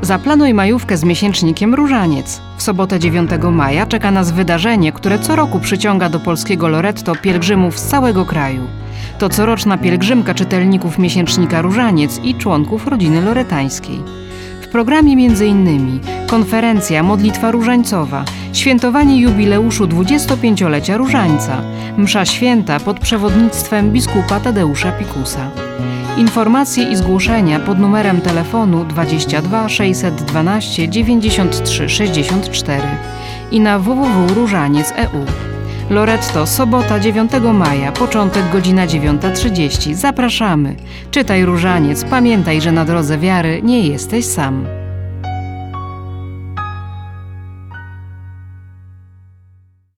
Zaplanuj majówkę z miesięcznikiem Różaniec. W sobotę 9 maja czeka nas wydarzenie, które co roku przyciąga do polskiego Loretto pielgrzymów z całego kraju. To coroczna pielgrzymka czytelników miesięcznika Różaniec i członków rodziny loretańskiej. W programie m.in. konferencja Modlitwa Różańcowa, świętowanie jubileuszu 25-lecia Różańca, msza święta pod przewodnictwem biskupa Tadeusza Pikusa. Informacje i zgłoszenia pod numerem telefonu 22 612 93 64 i na www.różaniec.eu. Loretto, sobota 9 maja, początek godzina 9:30. Zapraszamy. Czytaj Różaniec, pamiętaj, że na drodze wiary nie jesteś sam.